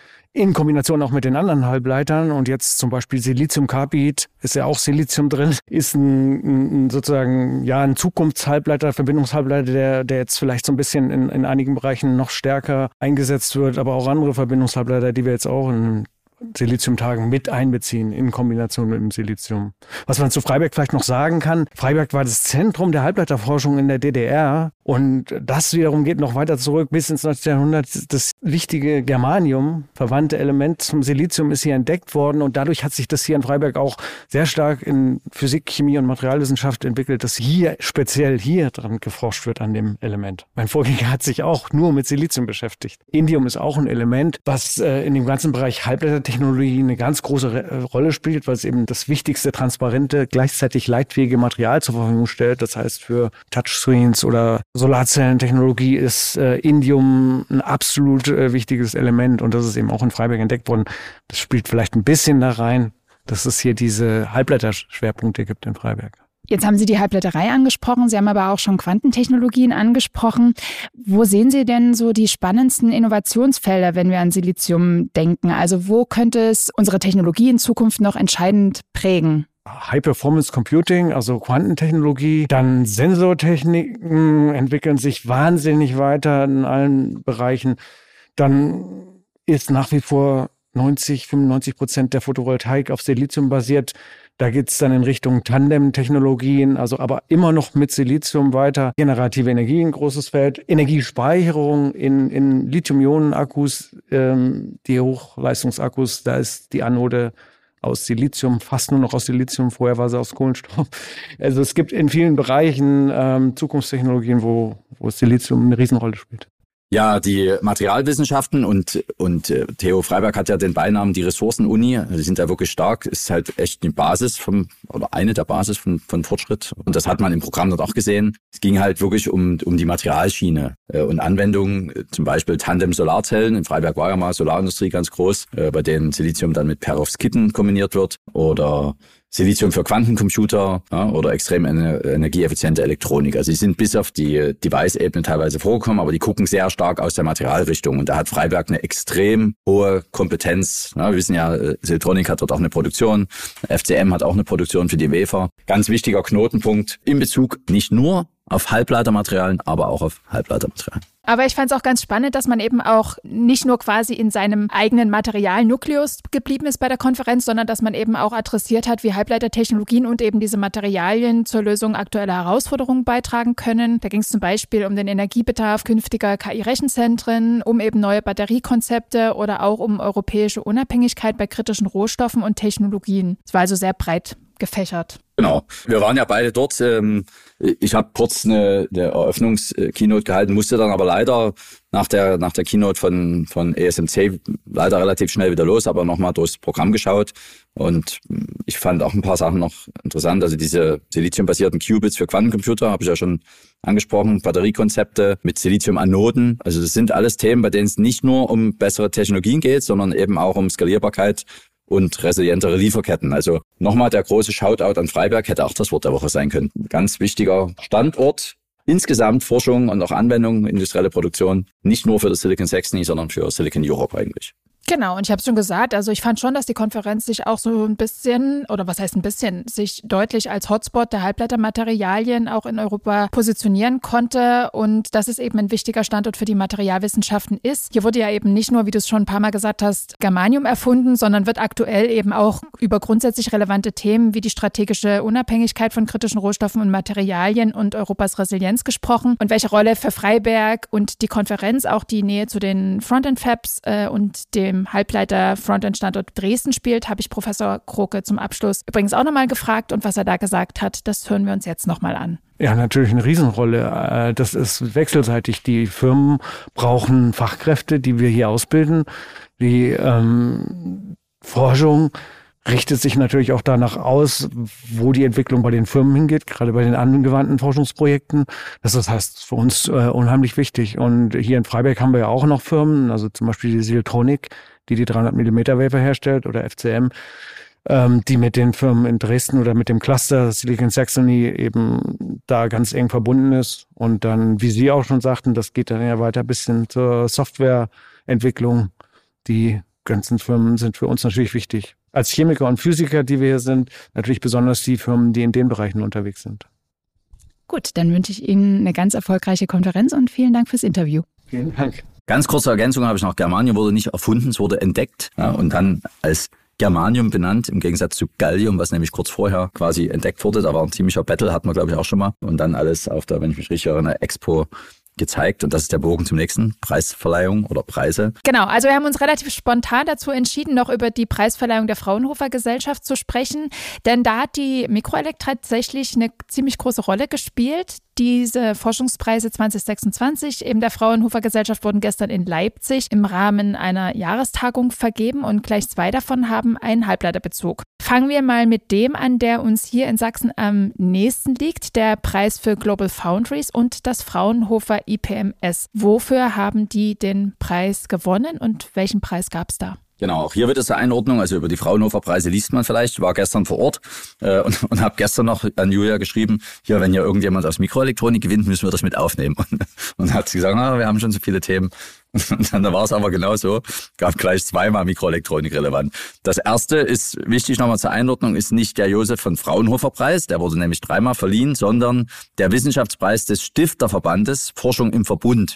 In Kombination auch mit den anderen Halbleitern. Und jetzt zum Beispiel Siliziumcarbid, ist ja auch Silizium drin, ist ein, ein sozusagen ja ein Zukunftshalbleiter, Verbindungshalbleiter, der, der jetzt vielleicht so ein bisschen in, in einigen Bereichen noch stärker eingesetzt wird, aber auch andere Verbindungshalbleiter, die wir jetzt auch in Siliziumtagen mit einbeziehen in Kombination mit dem Silizium. Was man zu Freiberg vielleicht noch sagen kann, Freiberg war das Zentrum der Halbleiterforschung in der D D R und das wiederum geht noch weiter zurück bis ins neunzehnten Jahrhundert. Das wichtige Germanium, verwandte Element zum Silizium, ist hier entdeckt worden und dadurch hat sich das hier in Freiberg auch sehr stark in Physik, Chemie und Materialwissenschaft entwickelt, dass hier speziell hier dran geforscht wird an dem Element. Mein Vorgänger hat sich auch nur mit Silizium beschäftigt. Indium ist auch ein Element, was äh, in dem ganzen Bereich Halbleitertechnologie Technologie eine ganz große Re- Rolle spielt, weil es eben das wichtigste, transparente, gleichzeitig leitfähige Material zur Verfügung stellt. Das heißt, für Touchscreens oder Solarzellentechnologie ist äh, Indium ein absolut äh, wichtiges Element und das ist eben auch in Freiberg entdeckt worden. Das spielt vielleicht ein bisschen da rein, dass es hier diese Halbleiterschwerpunkte gibt in Freiberg. Jetzt haben Sie die Halbleiterei angesprochen, Sie haben aber auch schon Quantentechnologien angesprochen. Wo sehen Sie denn so die spannendsten Innovationsfelder, wenn wir an Silizium denken? Also wo könnte es unsere Technologie in Zukunft noch entscheidend prägen? High-Performance Computing, also Quantentechnologie, dann Sensortechniken entwickeln sich wahnsinnig weiter in allen Bereichen. Dann ist nach wie vor neunzig, fünfundneunzig Prozent der Photovoltaik auf Silizium basiert. Da geht's dann in Richtung Tandem-Technologien, also aber immer noch mit Silizium weiter. Generative Energie, ein großes Feld. Energiespeicherung in, in Lithium-Ionen-Akkus, ähm, die Hochleistungsakkus, da ist die Anode aus Silizium, fast nur noch aus Silizium. Vorher war sie aus Kohlenstoff. Also es gibt in vielen Bereichen ähm, Zukunftstechnologien, wo, wo Silizium eine Riesenrolle spielt. Ja, die Materialwissenschaften und, und äh, Theo Freiberg hat ja den Beinamen die Ressourcen-Uni. Die sind ja wirklich stark, ist halt echt die Basis vom, oder eine der Basis von, von Fortschritt. Und das hat man im Programm dort auch gesehen. Es ging halt wirklich um, um die Materialschiene äh, und Anwendungen, äh, zum Beispiel Tandem-Solarzellen. In Freiberg war ja mal Solarindustrie ganz groß, äh, bei denen Silizium dann mit Perovskiten kombiniert wird oder Silizium für Quantencomputer, ja, oder extrem energieeffiziente Elektronik. Also die sind bis auf die Device-Ebene teilweise vorgekommen, aber die gucken sehr stark aus der Materialrichtung. Und da hat Freiberg eine extrem hohe Kompetenz. Ja, wir wissen ja, Siltronic hat dort auch eine Produktion, F C M hat auch eine Produktion für die Wafer. Ganz wichtiger Knotenpunkt in Bezug nicht nur auf Halbleitermaterialien, aber auch auf Halbleitermaterialien. Aber ich fand es auch ganz spannend, dass man eben auch nicht nur quasi in seinem eigenen Materialnukleus geblieben ist bei der Konferenz, sondern dass man eben auch adressiert hat, wie Halbleitertechnologien und eben diese Materialien zur Lösung aktueller Herausforderungen beitragen können. Da ging es zum Beispiel um den Energiebedarf künftiger K I-Rechenzentren, um eben neue Batteriekonzepte oder auch um europäische Unabhängigkeit bei kritischen Rohstoffen und Technologien. Es war also sehr breit gefächert. Genau. Wir waren ja beide dort. Ich habe kurz eine, eine Eröffnungskeynote gehalten, musste dann aber leider nach der nach der Keynote von von E S M C leider relativ schnell wieder los, aber nochmal durchs Programm geschaut. Und ich fand auch ein paar Sachen noch interessant. Also diese siliziumbasierten Qubits für Quantencomputer, habe ich ja schon angesprochen, Batteriekonzepte mit Silizium-Anoden. Also das sind alles Themen, bei denen es nicht nur um bessere Technologien geht, sondern eben auch um Skalierbarkeit und resilientere Lieferketten. Also nochmal der große Shoutout an Freiberg, hätte auch das Wort der Woche sein können. Ganz wichtiger Standort, insgesamt Forschung und auch Anwendung, industrielle Produktion, nicht nur für das Silicon Saxony, sondern für Silicon Europe eigentlich. Genau, und ich habe es schon gesagt, also ich fand schon, dass die Konferenz sich auch so ein bisschen, oder was heißt ein bisschen, sich deutlich als Hotspot der Halbleitermaterialien auch in Europa positionieren konnte und dass es eben ein wichtiger Standort für die Materialwissenschaften ist. Hier wurde ja eben nicht nur, wie du es schon ein paar Mal gesagt hast, Germanium erfunden, sondern wird aktuell eben auch über grundsätzlich relevante Themen wie die strategische Unabhängigkeit von kritischen Rohstoffen und Materialien und Europas Resilienz gesprochen und welche Rolle für Freiberg und die Konferenz auch die Nähe zu den Frontend-Fabs äh, und dem Halbleiter-Frontend-Standort Dresden spielt, habe ich Professor Kroke zum Abschluss übrigens auch nochmal gefragt und was er da gesagt hat, das hören wir uns jetzt nochmal an. Ja, natürlich eine Riesenrolle. Das ist wechselseitig. Die Firmen brauchen Fachkräfte, die wir hier ausbilden. Die ähm, Forschung richtet sich natürlich auch danach aus, wo die Entwicklung bei den Firmen hingeht, gerade bei den angewandten Forschungsprojekten. Das ist, heißt für uns äh, unheimlich wichtig. Und hier in Freiberg haben wir ja auch noch Firmen, also zum Beispiel die Siltronic, die die dreihundert Millimeter Wafer herstellt, oder F C M, ähm, die mit den Firmen in Dresden oder mit dem Cluster Silicon Saxony eben da ganz eng verbunden ist. Und dann, wie Sie auch schon sagten, das geht dann ja weiter bis hin zur Softwareentwicklung. Die ganzen Firmen sind für uns natürlich wichtig. Als Chemiker und Physiker, die wir hier sind, natürlich besonders die Firmen, die in den Bereichen unterwegs sind. Gut, dann wünsche ich Ihnen eine ganz erfolgreiche Konferenz und vielen Dank fürs Interview. Vielen Dank. Ganz kurze Ergänzung habe ich noch. Germanium wurde nicht erfunden, es wurde entdeckt, ja, und dann als Germanium benannt, im Gegensatz zu Gallium, was nämlich kurz vorher quasi entdeckt wurde. Da war ein ziemlicher Battle, hatten wir glaube ich auch schon mal. Und dann alles auf der, wenn ich mich richtig erinnere, Expo gezeigt. Und das ist der Bogen zum nächsten, Preisverleihung oder Preise. Genau, also wir haben uns relativ spontan dazu entschieden, noch über die Preisverleihung der Fraunhofer Gesellschaft zu sprechen. Denn da hat die Mikroelekt tatsächlich eine ziemlich große Rolle gespielt. Diese Forschungspreise zwanzig sechsundzwanzig eben der Fraunhofer Gesellschaft wurden gestern in Leipzig im Rahmen einer Jahrestagung vergeben und gleich zwei davon haben einen Halbleiterbezug. Fangen wir mal mit dem an, der uns hier in Sachsen am nächsten liegt, der Preis für Global Foundries und das Fraunhofer I P M S. Wofür haben die den Preis gewonnen und welchen Preis gab es da? Genau, auch hier wird es eine Einordnung, also über die Fraunhofer-Preise liest man vielleicht. Ich war gestern vor Ort äh, und, und habe gestern noch an Julia geschrieben, hier, wenn hier irgendjemand aus Mikroelektronik gewinnt, müssen wir das mit aufnehmen. Und, und hat sie gesagt, na, wir haben schon so viele Themen. Und dann war es aber genauso, gab gleich zweimal Mikroelektronik relevant. Das erste ist, wichtig nochmal zur Einordnung, ist nicht der Josef von Fraunhofer-Preis, der wurde nämlich dreimal verliehen, sondern der Wissenschaftspreis des Stifterverbandes Forschung im Verbund.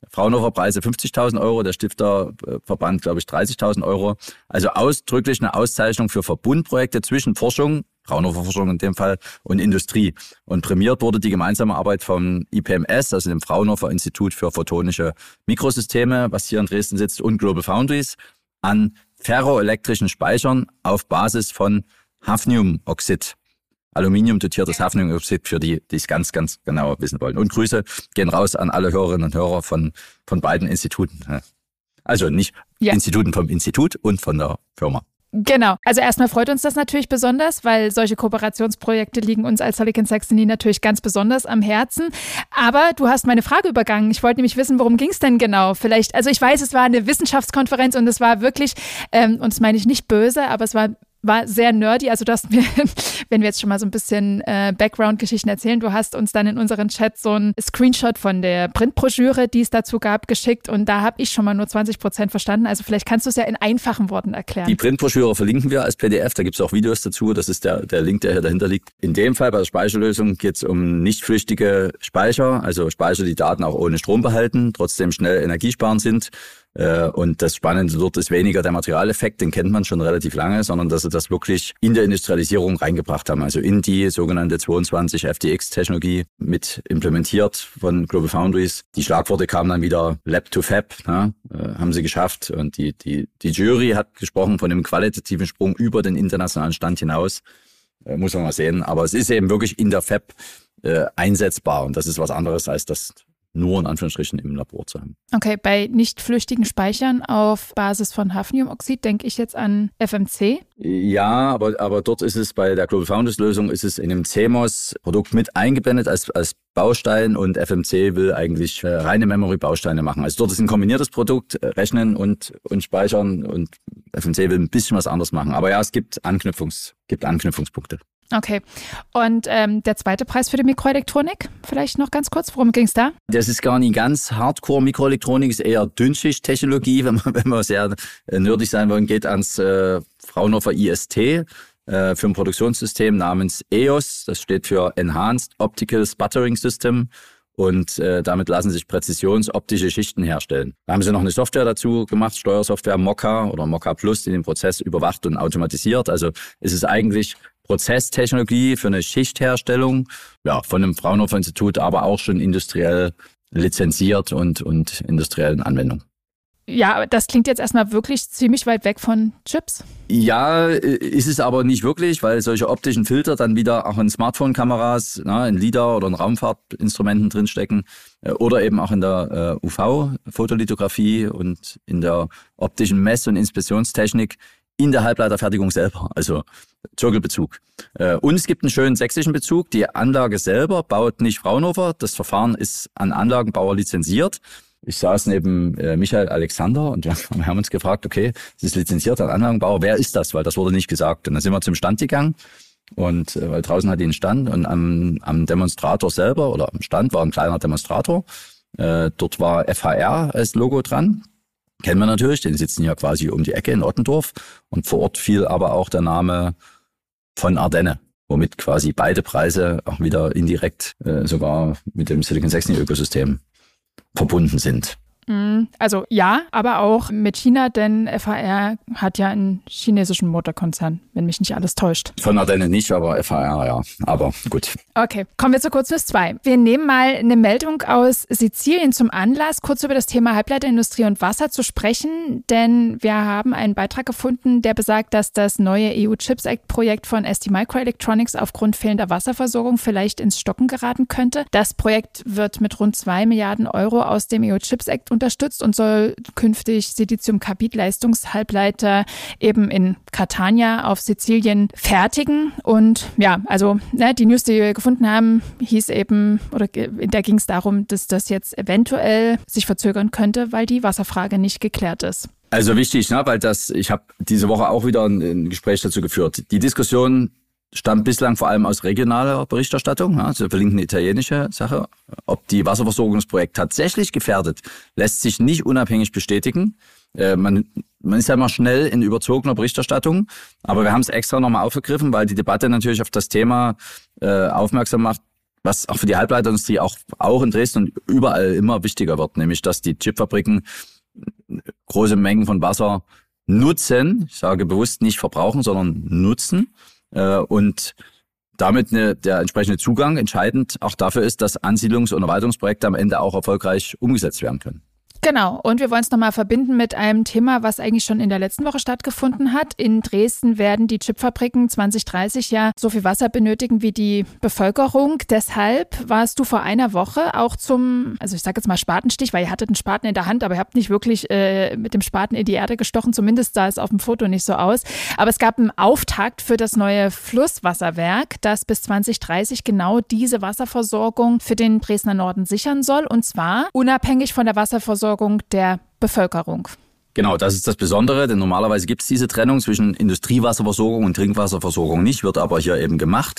Fraunhofer-Preise fünfzigtausend Euro, der Stifterverband, glaube ich, dreißigtausend Euro. Also ausdrücklich eine Auszeichnung für Verbundprojekte zwischen Forschung, Fraunhofer-Forschung in dem Fall, und Industrie. Und prämiert wurde die gemeinsame Arbeit vom I P M S, also dem Fraunhofer Institut für Photonische Mikrosysteme, was hier in Dresden sitzt, und Global Foundries, an ferroelektrischen Speichern auf Basis von Hafniumoxid. Aluminium-dotiertes Hafniumoxid für die, die es ganz, ganz genau wissen wollen. Und Grüße gehen raus an alle Hörerinnen und Hörer von, von beiden Instituten. Also nicht ja. Instituten vom Institut und von der Firma. Genau. Also erstmal freut uns das natürlich besonders, weil solche Kooperationsprojekte liegen uns als Silicon Saxony natürlich ganz besonders am Herzen. Aber du hast meine Frage übergangen. Ich wollte nämlich wissen, worum ging es denn genau? Vielleicht, also ich weiß, es war eine Wissenschaftskonferenz und es war wirklich, ähm, und das meine ich nicht böse, aber es war war sehr nerdy. Also du hast mir, wenn wir jetzt schon mal so ein bisschen äh, Background-Geschichten erzählen, du hast uns dann in unseren Chat so ein Screenshot von der Printbroschüre, die es dazu gab, geschickt und da habe ich schon mal nur zwanzig Prozent verstanden. Also vielleicht kannst du es ja in einfachen Worten erklären. Die Printbroschüre verlinken wir als P D F, da gibt es auch Videos dazu. Das ist der, der Link, der hier dahinter liegt. In dem Fall bei der Speicherlösung geht es um nicht flüchtige Speicher, also Speicher, die Daten auch ohne Strom behalten, trotzdem schnell energiesparend sind. Und das Spannende dort ist weniger der Materialeffekt, den kennt man schon relativ lange, sondern dass sie das wirklich in der Industrialisierung reingebracht haben, also in die sogenannte zweiundzwanzig F D X-Technologie mit implementiert von Global Foundries. Die Schlagworte kamen dann wieder Lab to Fab, ne, haben sie geschafft. Und die, die, die Jury hat gesprochen von einem qualitativen Sprung über den internationalen Stand hinaus. Äh, muss man mal sehen. Aber es ist eben wirklich in der Fab äh, einsetzbar und das ist was anderes als das nur in Anführungsstrichen im Labor zu haben. Okay, bei nicht flüchtigen Speichern auf Basis von Hafniumoxid denke ich jetzt an F M C. Ja, aber, aber dort ist es bei der Global Foundries Lösung ist es in einem C M O S-Produkt mit eingeblendet als, als Baustein und F M C will eigentlich äh, reine Memory-Bausteine machen. Also dort ist ein kombiniertes Produkt, äh, Rechnen und, und Speichern und F M C will ein bisschen was anderes machen. Aber ja, es gibt, Anknüpfungs, gibt Anknüpfungspunkte. Okay. Und ähm, der zweite Preis für die Mikroelektronik, vielleicht noch ganz kurz, worum ging es da? Das ist gar nicht ganz Hardcore-Mikroelektronik, ist eher Dünnschicht-Technologie, wenn wir, wenn wir sehr äh, nerdig sein wollen, geht ans äh, Fraunhofer I S T äh, für ein Produktionssystem namens E O S, das steht für Enhanced Optical Sputtering System. Und äh, damit lassen sich präzisionsoptische Schichten herstellen. Da haben sie noch eine Software dazu gemacht, Steuersoftware Mokka oder Mokka Plus, die den Prozess überwacht und automatisiert. Also es ist eigentlich Prozesstechnologie für eine Schichtherstellung, ja, von einem Fraunhofer Institut, aber auch schon industriell lizenziert und, und industriellen Anwendungen. Ja, das klingt jetzt erstmal wirklich ziemlich weit weg von Chips. Ja, ist es aber nicht wirklich, weil solche optischen Filter dann wieder auch in Smartphone-Kameras, na, in LiDAR oder in Raumfahrtinstrumenten drinstecken oder eben auch in der äh, U V-Fotolithografie und in der optischen Mess- und Inspektionstechnik in der Halbleiterfertigung selber, also Zirkelbezug. Äh, und es gibt einen schönen sächsischen Bezug. Die Anlage selber baut nicht Fraunhofer. Das Verfahren ist an Anlagenbauer lizenziert. Ich saß neben äh, Michael Alexander und wir haben uns gefragt, okay, es ist lizenziert an Anlagenbauer, wer ist das? Weil das wurde nicht gesagt. Und dann sind wir zum Stand gegangen und äh, weil draußen hat die einen Stand und am, am Demonstrator selber oder am Stand war ein kleiner Demonstrator. Äh, dort war F H R als Logo dran. Kennen wir natürlich, den sitzen ja quasi um die Ecke in Ottendorf und vor Ort fiel aber auch der Name von Ardenne, womit quasi beide Preise auch wieder indirekt äh, sogar mit dem Silicon Saxony Ökosystem verbunden sind. Also ja, aber auch mit China, denn F H R hat ja einen chinesischen Motorkonzern, wenn mich nicht alles täuscht. Von Ardenne nicht, aber F H R ja, aber gut. Okay, kommen wir zu Kurznews zwei. Wir nehmen mal eine Meldung aus Sizilien zum Anlass, kurz über das Thema Halbleiterindustrie und Wasser zu sprechen, denn wir haben einen Beitrag gefunden, der besagt, dass das neue E U Chips Act Projekt von S T Microelectronics aufgrund fehlender Wasserversorgung vielleicht ins Stocken geraten könnte. Das Projekt wird mit rund zwei Milliarden Euro aus dem E U Chips Act unterstützt und soll künftig Silizium-Carbid-Leistungshalbleiter eben in Catania auf Sizilien fertigen. Und ja, also ne, die News, die wir gefunden haben, hieß eben, oder da ging es darum, dass das jetzt eventuell sich verzögern könnte, weil die Wasserfrage nicht geklärt ist. Also wichtig, ne, weil das, ich habe diese Woche auch wieder ein, ein Gespräch dazu geführt. Die Diskussion stammt bislang vor allem aus regionaler Berichterstattung, also verlinkt eine italienische Sache. Ob die Wasserversorgungsprojekt tatsächlich gefährdet, lässt sich nicht unabhängig bestätigen. Äh, man, man ist ja immer schnell in überzogener Berichterstattung, aber wir haben es extra nochmal aufgegriffen, weil die Debatte natürlich auf das Thema äh, aufmerksam macht, was auch für die Halbleiterindustrie auch, auch in Dresden und überall immer wichtiger wird, nämlich dass die Chipfabriken große Mengen von Wasser nutzen, ich sage bewusst nicht verbrauchen, sondern nutzen äh, und damit eine, der entsprechende Zugang entscheidend auch dafür ist, dass Ansiedlungs- und Erweiterungsprojekte am Ende auch erfolgreich umgesetzt werden können. Genau, und wir wollen es nochmal verbinden mit einem Thema, was eigentlich schon in der letzten Woche stattgefunden hat. In Dresden werden die Chipfabriken zwanzig dreißig ja so viel Wasser benötigen wie die Bevölkerung. Deshalb warst du vor einer Woche auch zum, also ich sage jetzt mal Spatenstich, weil ihr hattet einen Spaten in der Hand, aber ihr habt nicht wirklich äh, mit dem Spaten in die Erde gestochen, zumindest sah es auf dem Foto nicht so aus. Aber es gab einen Auftakt für das neue Flusswasserwerk, das bis zwanzig dreißig genau diese Wasserversorgung für den Dresdner Norden sichern soll, und zwar unabhängig von der Wasserversorgung der Bevölkerung. Genau, das ist das Besondere, denn normalerweise gibt es diese Trennung zwischen Industriewasserversorgung und Trinkwasserversorgung nicht, wird aber hier eben gemacht.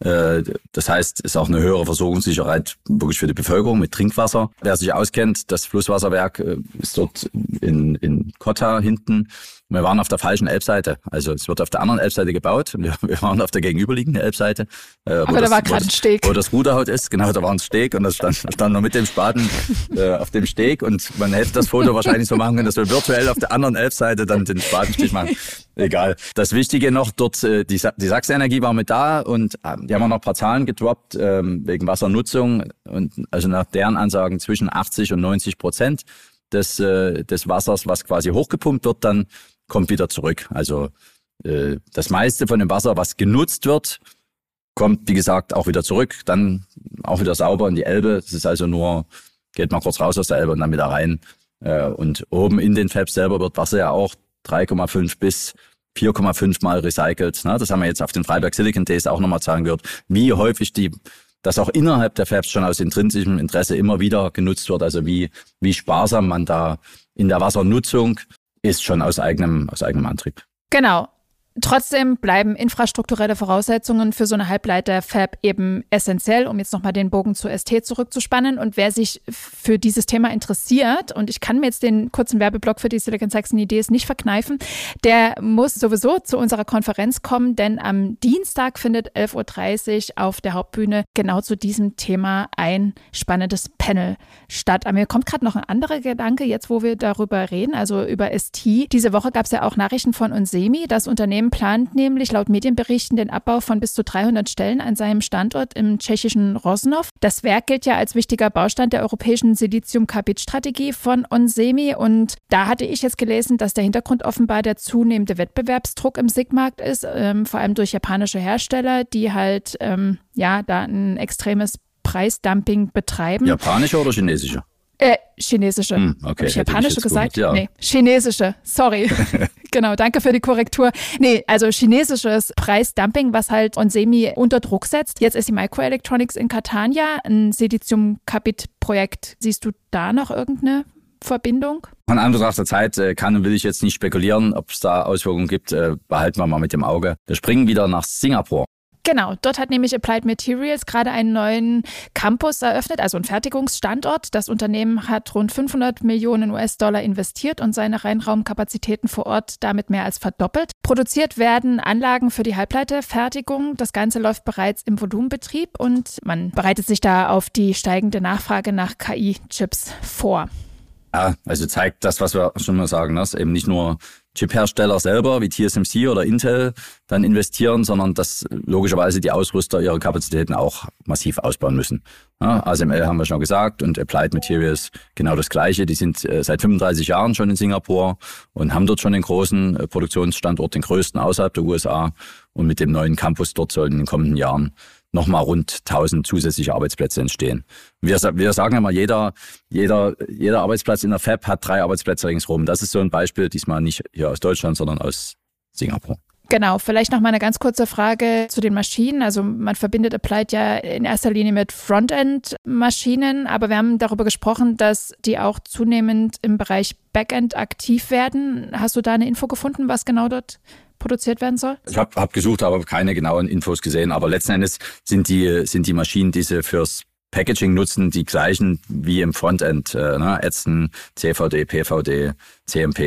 Das heißt, es ist auch eine höhere Versorgungssicherheit wirklich für die Bevölkerung mit Trinkwasser. Wer sich auskennt, das Flusswasserwerk ist dort in, in Kotta hinten. Wir waren auf der falschen Elbseite. Also es wird auf der anderen Elbseite gebaut. Wir, wir waren auf der gegenüberliegenden Elbseite. Aber da das, war gerade ein Steg. Wo das Ruderhaut ist. Genau, da war ein Steg und das stand, stand noch mit dem Spaten äh, auf dem Steg. Und man hätte das Foto wahrscheinlich so machen können, dass wir virtuell auf der anderen Elbseite dann den Spatenstich machen. Egal. Das Wichtige noch, dort die, die Sachsenergie war mit da und die haben auch noch ein paar Zahlen gedroppt ähm, wegen Wassernutzung. Und also nach deren Ansagen zwischen achtzig und neunzig Prozent des, äh, des Wassers, was quasi hochgepumpt wird, dann kommt wieder zurück. Also äh, das meiste von dem Wasser, was genutzt wird, kommt, wie gesagt, auch wieder zurück. Dann auch wieder sauber in die Elbe. Das ist also nur, geht mal kurz raus aus der Elbe und dann wieder rein. Äh, und oben in den Fabs selber wird Wasser ja auch drei Komma fünf bis vier Komma fünf Mal recycelt. Das haben wir jetzt auf den Freiberg Silicon Days auch nochmal Zahlen gehört, wie häufig die, das auch innerhalb der Fabs schon aus intrinsischem Interesse immer wieder genutzt wird. Also wie, wie sparsam man da in der Wassernutzung ist, schon aus eigenem, aus eigenem Antrieb. Genau. Trotzdem bleiben infrastrukturelle Voraussetzungen für so eine Halbleiter-Fab eben essentiell, um jetzt nochmal den Bogen zur S T zurückzuspannen. Und wer sich für dieses Thema interessiert, und ich kann mir jetzt den kurzen Werbeblock für die Silicon Saxony Days nicht verkneifen, der muss sowieso zu unserer Konferenz kommen, denn am Dienstag findet elf Uhr dreißig auf der Hauptbühne genau zu diesem Thema ein spannendes Panel statt. Aber mir kommt gerade noch ein anderer Gedanke, jetzt wo wir darüber reden, also über S T. Diese Woche gab es ja auch Nachrichten von Onsemi. Das Unternehmen plant nämlich laut Medienberichten den Abbau von bis zu dreihundert Stellen an seinem Standort im tschechischen Rožnov. Das Werk gilt ja als wichtiger Baustein der europäischen Silizium-Carbid-Strategie von Onsemi. Und da hatte ich jetzt gelesen, dass der Hintergrund offenbar der zunehmende Wettbewerbsdruck im S I G-Markt ist, ähm, vor allem durch japanische Hersteller, die halt ähm, ja da ein extremes Preisdumping betreiben. Japanische oder chinesische? Äh, chinesische. Hm, okay. Habe ich japanische ich gesagt? Gut, ja. Nee, chinesische. Sorry. Genau, danke für die Korrektur. Nee, also chinesisches Preisdumping, was halt Onsemi unter Druck setzt. Jetzt ist die Microelectronics in Catania ein Silizium-Carbid-Projekt. Siehst du da noch irgendeine Verbindung? Von Anbetracht der Zeit äh, kann und will ich jetzt nicht spekulieren, ob es da Auswirkungen gibt. Äh, behalten wir mal mit dem Auge. Wir springen wieder nach Singapur. Genau, dort hat nämlich Applied Materials gerade einen neuen Campus eröffnet, also einen Fertigungsstandort. Das Unternehmen hat rund fünfhundert Millionen U S-Dollar investiert und seine Reinraumkapazitäten vor Ort damit mehr als verdoppelt. Produziert werden Anlagen für die Halbleiterfertigung. Das Ganze läuft bereits im Volumenbetrieb und man bereitet sich da auf die steigende Nachfrage nach K I-Chips vor. Ja, also zeigt das, was wir schon mal sagen, dass eben nicht nur Chip-Hersteller selber wie T S M C oder Intel dann investieren, sondern dass logischerweise die Ausrüster ihre Kapazitäten auch massiv ausbauen müssen. Ja, A S M L haben wir schon gesagt und Applied Materials genau das Gleiche. Die sind äh, seit fünfunddreißig Jahren schon in Singapur und haben dort schon den großen äh, Produktionsstandort, den größten außerhalb der U S A. Und mit dem neuen Campus dort sollen in den kommenden Jahren nochmal rund tausend zusätzliche Arbeitsplätze entstehen. Wir, wir sagen immer, jeder, jeder, jeder Arbeitsplatz in der Fab hat drei Arbeitsplätze ringsherum. Das ist so ein Beispiel, diesmal nicht hier aus Deutschland, sondern aus Singapur. Genau, vielleicht noch mal eine ganz kurze Frage zu den Maschinen. Also man verbindet Applied ja in erster Linie mit Frontend-Maschinen, aber wir haben darüber gesprochen, dass die auch zunehmend im Bereich Backend aktiv werden. Hast du da eine Info gefunden, was genau dort produziert werden soll? Ich habe hab gesucht, aber keine genauen Infos gesehen. Aber letzten Endes sind die, sind die Maschinen, die sie fürs Packaging nutzen, die gleichen wie im Frontend. Äh, ne? Ätzen, C V D, P V D, C M P.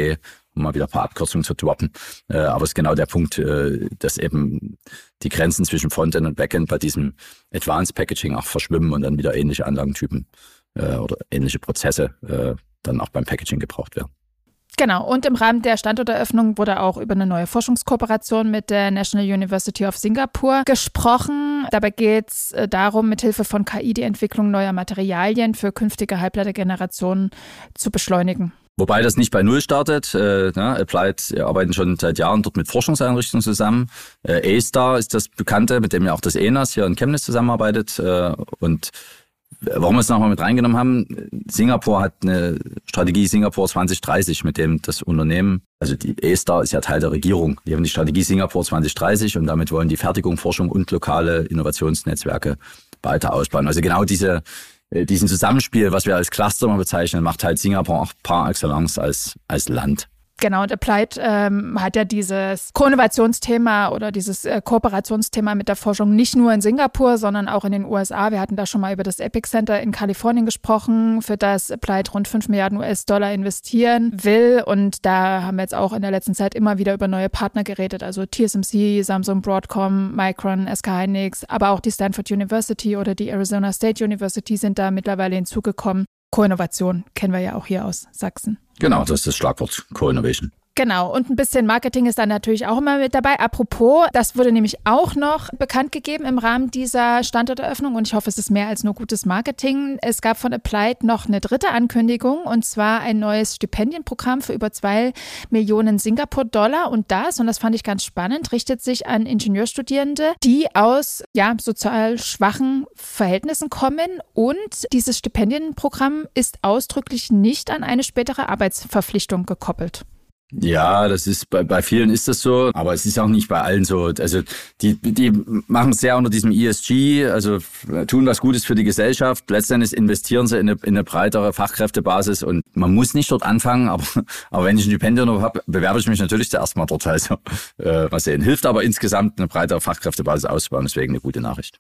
um mal wieder ein paar Abkürzungen zu droppen. Äh, aber es ist genau der Punkt, äh, dass eben die Grenzen zwischen Frontend und Backend bei diesem Advanced Packaging auch verschwimmen und dann wieder ähnliche Anlagentypen äh, oder ähnliche Prozesse äh, dann auch beim Packaging gebraucht werden. Genau, und im Rahmen der Standorteröffnung wurde auch über eine neue Forschungskooperation mit der National University of Singapore gesprochen. Dabei geht es darum, mithilfe von K I die Entwicklung neuer Materialien für künftige Halbleitergenerationen zu beschleunigen. Wobei das nicht bei Null startet. Äh, ne? Applied arbeiten schon seit Jahren dort mit Forschungseinrichtungen zusammen. Äh, A-Star ist das Bekannte, mit dem ja auch das E N A S hier in Chemnitz zusammenarbeitet. Äh, und warum wir es nochmal mit reingenommen haben, Singapur hat eine Strategie Singapur zwanzig dreißig, mit dem das Unternehmen, also die A-Star ist ja Teil der Regierung, die haben die Strategie Singapur zwanzig dreißig und damit wollen die Fertigung, Forschung und lokale Innovationsnetzwerke weiter ausbauen. Also genau diese diesen Zusammenspiel, was wir als Cluster mal bezeichnen, macht halt Singapur auch par excellence als, als Land. Genau, und Applied ähm, hat ja dieses Co-Innovationsthema oder dieses äh, Kooperationsthema mit der Forschung nicht nur in Singapur, sondern auch in den U S A. Wir hatten da schon mal über das Epic Center in Kalifornien gesprochen, für das Applied rund fünf Milliarden U S-Dollar investieren will. Und da haben wir jetzt auch in der letzten Zeit immer wieder über neue Partner geredet, also T S M C, Samsung, Broadcom, Micron, S K Hynix, aber auch die Stanford University oder die Arizona State University sind da mittlerweile hinzugekommen. Co-Innovation kennen wir ja auch hier aus Sachsen. Genau, das ist das Schlagwort Co-Innovation. Genau, und ein bisschen Marketing ist dann natürlich auch immer mit dabei. Apropos, das wurde nämlich auch noch bekannt gegeben im Rahmen dieser Standorteröffnung und ich hoffe, es ist mehr als nur gutes Marketing. Es gab von Applied noch eine dritte Ankündigung und zwar ein neues Stipendienprogramm für über zwei Millionen Singapur-Dollar und das, und das fand ich ganz spannend, richtet sich an Ingenieurstudierende, die aus ja, sozial schwachen Verhältnissen kommen und dieses Stipendienprogramm ist ausdrücklich nicht an eine spätere Arbeitsverpflichtung gekoppelt. Ja, das ist bei, bei vielen ist das so, aber es ist auch nicht bei allen so. Also die die machen sehr unter diesem E S G, also tun was Gutes für die Gesellschaft. Letztendlich investieren sie in eine, in eine breitere Fachkräftebasis und man muss nicht dort anfangen, aber aber wenn ich ein Stipendium habe, bewerbe ich mich natürlich zuerst mal dort. Also äh, mal sehen, hilft aber insgesamt eine breitere Fachkräftebasis auszubauen, deswegen eine gute Nachricht.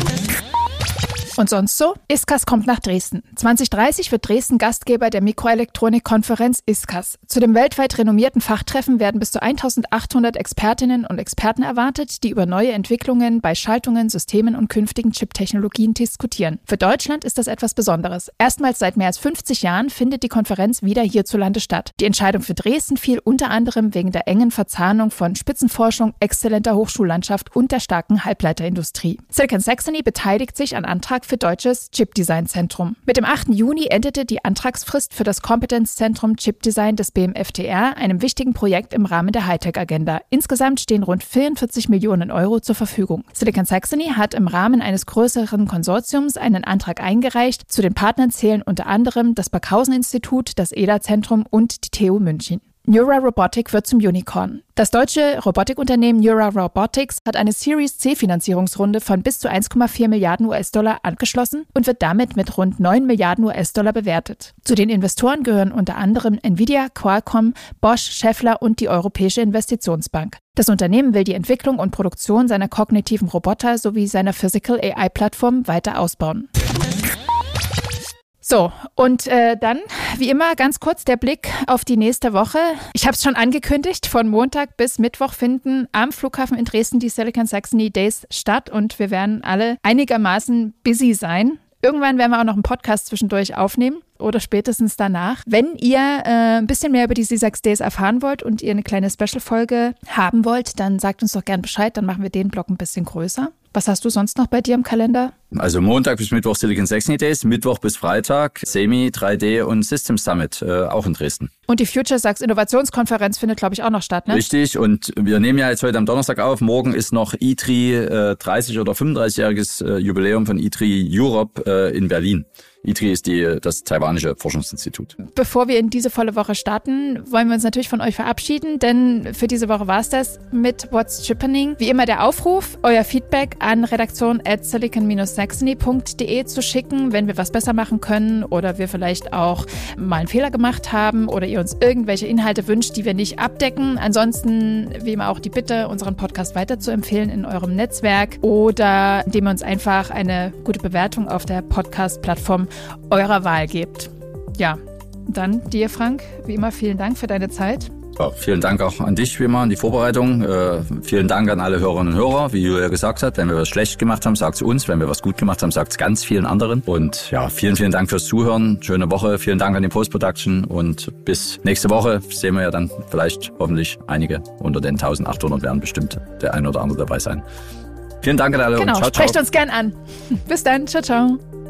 Und sonst so? ISCAS kommt nach Dresden. zwanzig dreißig wird Dresden Gastgeber der Mikroelektronik-Konferenz ISCAS. Zu dem weltweit renommierten Fachtreffen werden bis zu eintausendachthundert Expertinnen und Experten erwartet, die über neue Entwicklungen bei Schaltungen, Systemen und künftigen Chip-Technologien diskutieren. Für Deutschland ist das etwas Besonderes. Erstmals seit mehr als fünfzig Jahren findet die Konferenz wieder hierzulande statt. Die Entscheidung für Dresden fiel unter anderem wegen der engen Verzahnung von Spitzenforschung, exzellenter Hochschullandschaft und der starken Halbleiterindustrie. Silicon Saxony beteiligt sich an Antrag für Deutsches Chip-Design-Zentrum. Mit dem achten Juni endete die Antragsfrist für das Kompetenzzentrum Chip-Design des B M F T R, einem wichtigen Projekt im Rahmen der Hightech-Agenda. Insgesamt stehen rund vierundvierzig Millionen Euro zur Verfügung. Silicon Saxony hat im Rahmen eines größeren Konsortiums einen Antrag eingereicht. Zu den Partnern zählen unter anderem das Barkhausen-Institut, das E D A-Zentrum und die T U München. Neura Robotic wird zum Unicorn. Das deutsche Robotikunternehmen Neura Robotics hat eine Series C-Finanzierungsrunde von bis zu eins Komma vier Milliarden U S-Dollar angeschlossen und wird damit mit rund neun Milliarden U S-Dollar bewertet. Zu den Investoren gehören unter anderem Nvidia, Qualcomm, Bosch, Schaeffler und die Europäische Investitionsbank. Das Unternehmen will die Entwicklung und Produktion seiner kognitiven Roboter sowie seiner Physical A I-Plattform weiter ausbauen. So, und äh, dann, wie immer, ganz kurz der Blick auf die nächste Woche. Ich habe es schon angekündigt, von Montag bis Mittwoch finden am Flughafen in Dresden die Silicon Saxony Days statt und wir werden alle einigermaßen busy sein. Irgendwann werden wir auch noch einen Podcast zwischendurch aufnehmen oder spätestens danach. Wenn ihr äh, ein bisschen mehr über die C sechs Days erfahren wollt und ihr eine kleine Special-Folge haben wollt, dann sagt uns doch gern Bescheid, dann machen wir den Blog ein bisschen größer. Was hast du sonst noch bei dir im Kalender? Also Montag bis Mittwoch Silicon Saxony Days, Mittwoch bis Freitag Semi, drei D und Systems Summit, äh, auch in Dresden. Und die FutureSax Innovationskonferenz findet, glaube ich, auch noch statt, ne? Richtig, und wir nehmen ja jetzt heute am Donnerstag auf. Morgen ist noch I T R I äh, dreißig- oder fünfunddreißigjähriges äh, Jubiläum von I T R I Europe äh, in Berlin. I T R I ist die, das taiwanische Forschungsinstitut. Bevor wir in diese volle Woche starten, wollen wir uns natürlich von euch verabschieden, denn für diese Woche war es das mit What's Chippening. Wie immer der Aufruf, euer Feedback an redaktion at silicon saxony punkt de zu schicken, wenn wir was besser machen können oder wir vielleicht auch mal einen Fehler gemacht haben oder ihr uns irgendwelche Inhalte wünscht, die wir nicht abdecken. Ansonsten, wie immer auch die Bitte, unseren Podcast weiterzuempfehlen in eurem Netzwerk oder indem ihr uns einfach eine gute Bewertung auf der Podcast-Plattform eurer Wahl gebt. Ja, dann dir, Frank, wie immer vielen Dank für deine Zeit. Ja, vielen Dank auch an dich, wie immer, an die Vorbereitung. Äh, vielen Dank an alle Hörerinnen und Hörer. Wie Julia gesagt hat, wenn wir was schlecht gemacht haben, sagt es uns. Wenn wir was gut gemacht haben, sagt es ganz vielen anderen. Und ja, vielen, vielen Dank fürs Zuhören. Schöne Woche. Vielen Dank an die Post-Production. Und bis nächste Woche sehen wir ja dann vielleicht hoffentlich einige unter den eintausendachthundert werden bestimmt der ein oder andere dabei sein. Vielen Dank an alle. Genau, und ciao, sprecht ciao. uns gern an. Bis dann. Ciao, ciao.